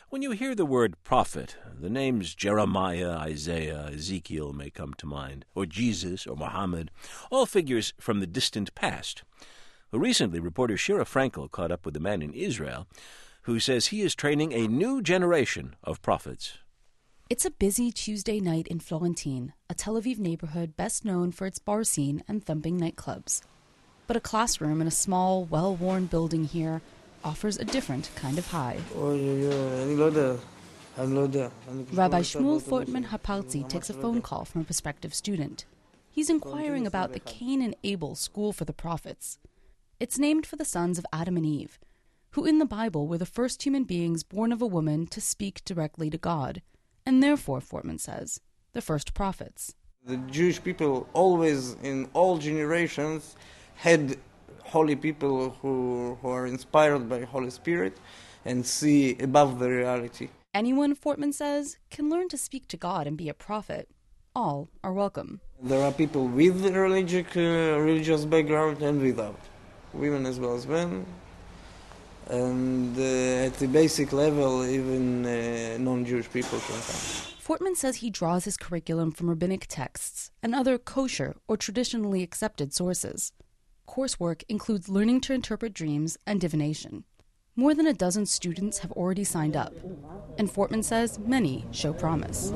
When you hear the word prophet, the names Jeremiah, Isaiah, Ezekiel may come to mind, or Jesus or Muhammad, all figures from the distant past. Well, recently, reporter Shira Frankel caught up with a man in Israel who says he is training a new generation of prophets. It's a busy Tuesday night in Florentine, a Tel Aviv neighborhood best known for its bar scene and thumping nightclubs. But a classroom in a small, well-worn building here offers a different kind of high. Rabbi Shmuel Fortman Hapartzi takes a phone call from a prospective student. He's inquiring about the Cain and Abel School for the Prophets. It's named for the sons of Adam and Eve, who in the Bible were the first human beings born of a woman to speak directly to God, and therefore, Fortman says, the first prophets. The Jewish people always, in all generations, had holy people who are inspired by Holy Spirit and see above the reality. Anyone, Fortman says, can learn to speak to God and be a prophet. All are welcome. There are people with religious background and without, women as well as men. And at the basic level, even non-Jewish people can come. Fortman says he draws his curriculum from rabbinic texts and other kosher or traditionally accepted sources. Coursework includes learning to interpret dreams and divination. More than a dozen students have already signed up, and Fortman says many show promise.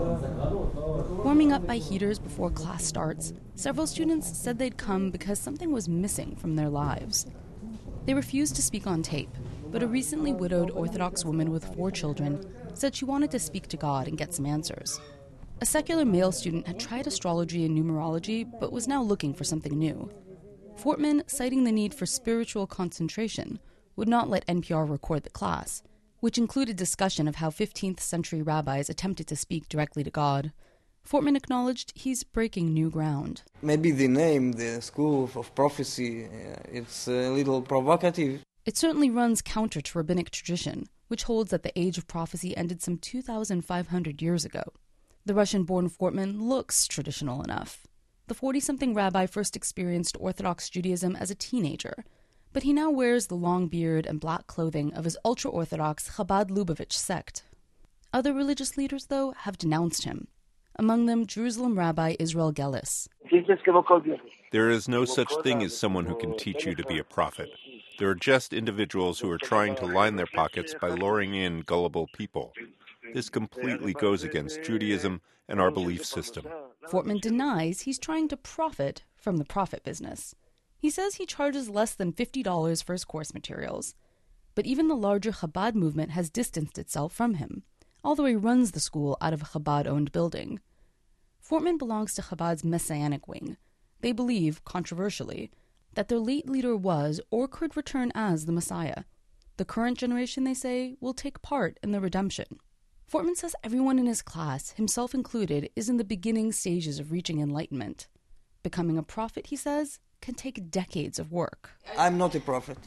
Warming up by heaters before class starts, several students said they'd come because something was missing from their lives. They refused to speak on tape, but a recently widowed Orthodox woman with 4 children said she wanted to speak to God and get some answers. A secular male student had tried astrology and numerology, but was now looking for something new. Fortman, citing the need for spiritual concentration, would not let NPR record the class, which included discussion of how 15th century rabbis attempted to speak directly to God. Fortman acknowledged he's breaking new ground. Maybe the name, the School of Prophecy, it's a little provocative. It certainly runs counter to rabbinic tradition, which holds that the age of prophecy ended some 2,500 years ago. The Russian-born Fortman looks traditional enough. The 40-something rabbi first experienced Orthodox Judaism as a teenager, but he now wears the long beard and black clothing of his ultra-Orthodox Chabad Lubavitch sect. Other religious leaders, though, have denounced him. Among them, Jerusalem Rabbi Israel Gellis. There is no such thing as someone who can teach you to be a prophet. There are just individuals who are trying to line their pockets by luring in gullible people. This completely goes against Judaism and our belief system. Fortman denies he's trying to profit from the prophet business. He says he charges less than $50 for his course materials. But even the larger Chabad movement has distanced itself from him, although he runs the school out of a Chabad-owned building. Fortman belongs to Chabad's Messianic wing. They believe, controversially, that their late leader was or could return as the Messiah. The current generation, they say, will take part in the redemption. Fortman says everyone in his class, himself included, is in the beginning stages of reaching enlightenment. Becoming a prophet, he says, can take decades of work. I'm not a prophet.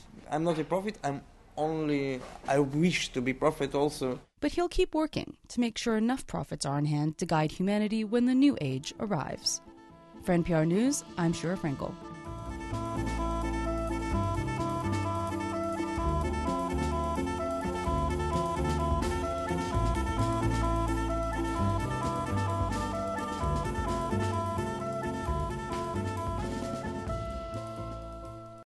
I wish to be prophet also. But he'll keep working to make sure enough prophets are on hand to guide humanity when the new age arrives. For NPR News, I'm Shira Frankel.